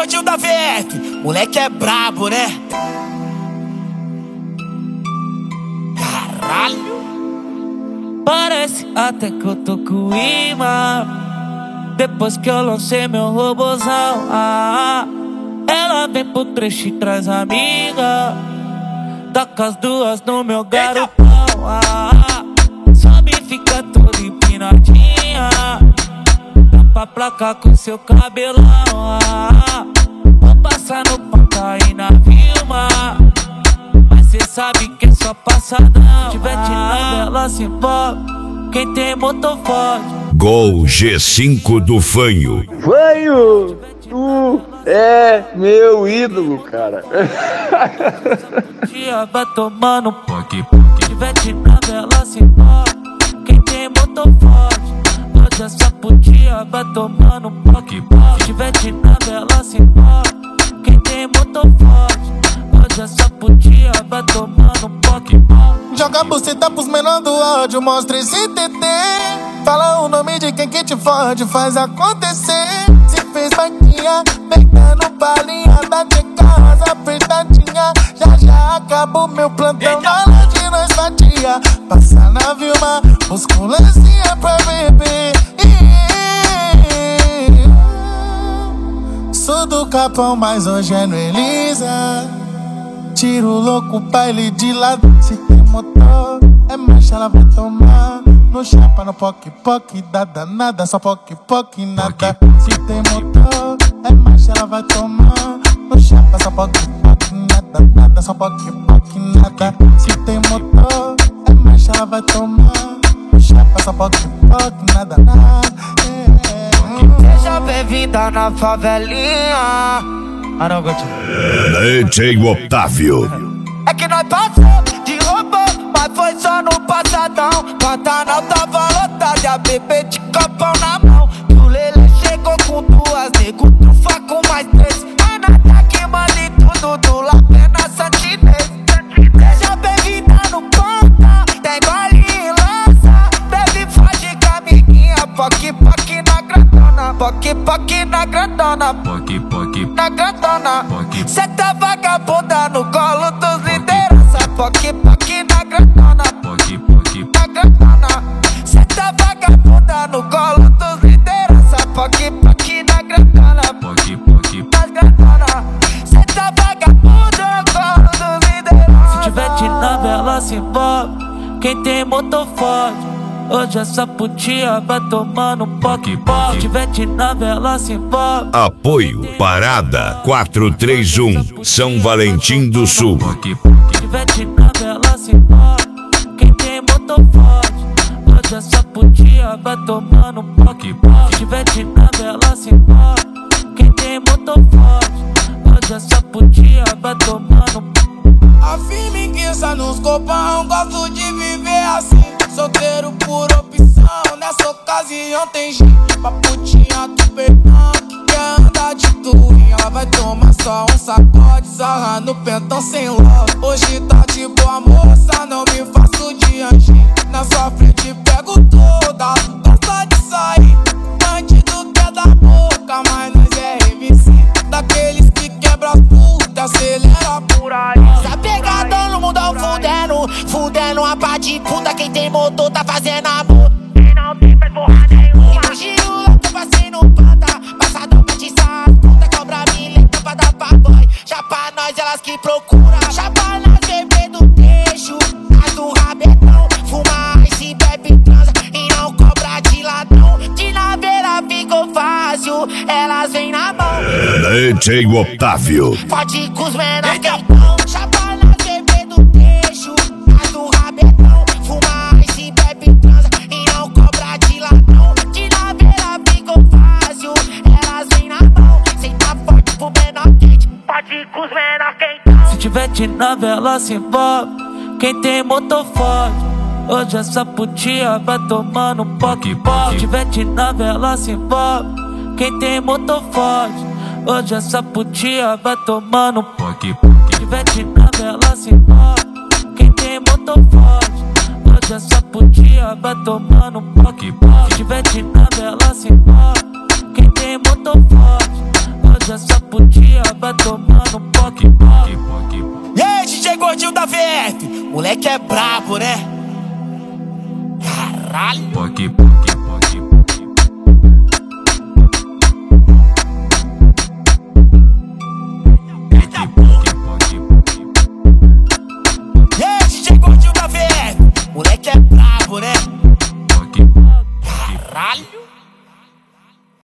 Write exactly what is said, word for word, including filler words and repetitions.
Ronaldinho da V F, moleque é brabo, né? Caralho. Parece até que eu tô com imã. Depois que eu lancei meu robozão, ah, ela vem pro trecho e traz amiga. Taca as duas no meu garotão, ah, sobe e fica toda empinadinha. Dá pra placar com seu cabelão, ah, vou passar no pantai na Vilma. Mas cê sabe que é só passadão. Se tiver de nada, ela se envolve. Quem tem motor forte. Gol G cinco do Fanho. Fanho, tu é meu ídolo, cara. Dia vai tomando poque, poque. Se tiver de nada, ela se envolve. Quem tem motor forte. Hoje essa putinha vai tomando poque, poque. Se tiver de nada, ela se envolve. Quem tem motor forte. Hoje essa putinha vai tomando poque, poque. Joga a buceta pros menor do ódio, mostra esse T T. Fala o nome de quem que te fode, faz acontecer. Se fez vaquinha, pegando balinha da de casa apertadinha. Já já acabou meu plantão, na hora de nós fatia. Passa na Vilma, busco lencinha pra beber. Sou do Capão, mas hoje é no Elisa. Tiro louco, baile de lado. Se tem motor, é marcha, ela vai tomar. No chapa, no poque, poque, da danada. Só poque, poque, nada. Se tem motor, é marcha, ela vai tomar. No chapa, só poque, poque, nada, nada. Só poque, poque, nada. Se tem motor, é marcha, ela vai tomar. No chapa, só poque, poque, nada, nada. Seja bem-vinda na favelinha. Ah, não, D J Otávio. É que nós passou de robô, mas foi só no passadão. Pantanal tava lotado e a bebê de copão na mão. E o Lele chegou com duas, nego trufa com mais três. É nada que manda em tudo do Lapena Santinês. Seja bem-vinda no ponta, tem baile e lança. Bebe foge com a amiguinha, poque, poque na grandona. Poque, poque na grandona. Poque, poque na grandona. Cê tá vagabunda no colo dos liderança. Poque, poque na grandona. Poque, poque na grandona. Cê tá vagabunda no colo dos liderança. Poque, poque na grandona. Poque, poque na grandona. Cê tá vagabunda no colo dos liderança. Se tiver de nave, ela se envolve. Quem tem motor forte. Hoje essa putinha vai tomando poque, poque. Se tiver de nave, ela se envolve. Apoio Parada quatro três um, São Valentim do Sul. Se tiver de nave, ela se envolve. Quem tem motor forte. Hoje essa putinha vai tomando poque, poque. Se tiver de nave, ela se envolve. Quem tem motor forte. Hoje essa putinha vai tomando. A firmiguiça nos copão, gosto de viver assim. Solteiro por opção, nessa ocasião tem jeito. Pra putinha do perdão, que quer andar de tourinho. Ela vai tomar só um sacode, sarra no pentão sem love. Hoje tá de boa moça, não me faço de anjinho. Na sua frente pego toda, gosta de sair. Bandido quer da boca, mas nós é M C. Daqueles que quebra as putas, acelera por aí. Tá pegadão no mundão fudendo, fudendo a pá de puta. Quem tem motor tá fazendo amor. Quem não tem faz porra nenhuma. E no giro eu tô passei no pata. Passadão pra tiçar as puta. Cobra milenta pra dar pra boy. Já pra nós elas que procura. Já pra nós bebê do trecho. As do rabetão. Fuma ice, bebe, transa e não cobra de ladrão. De naveira ficou fácil, elas vêm na mão. D J Otávio. Pode com os menores quentão. Já pra nós bebê do trecho. As do rabetão. Fuma ice, bebe, transa e não cobra de ladrão. De naveira ficou fácil, elas vêm na mão. Senta forte pro menor quente. Pode com os menores quentão. Se tiver de nave, ela se envolve. Quem tem motor forte. Hoje essa putinha vai tomando poque, poque. Se tiver de nave, ela se envolve. Quem tem motor forte. Hoje essa putinha vai tomando poque, poque. Se tiver de nave, ela se envolve. Quem tem motor forte. Hoje essa putinha vai tomando poque, poque. Se tiver de nave, ela se envolve. Quem tem motor forte. Hoje essa putinha vai tomando poque, poque, poque. E aí, D J Gordinho da V F, moleque é brabo, né? Caralho. Poque, poque.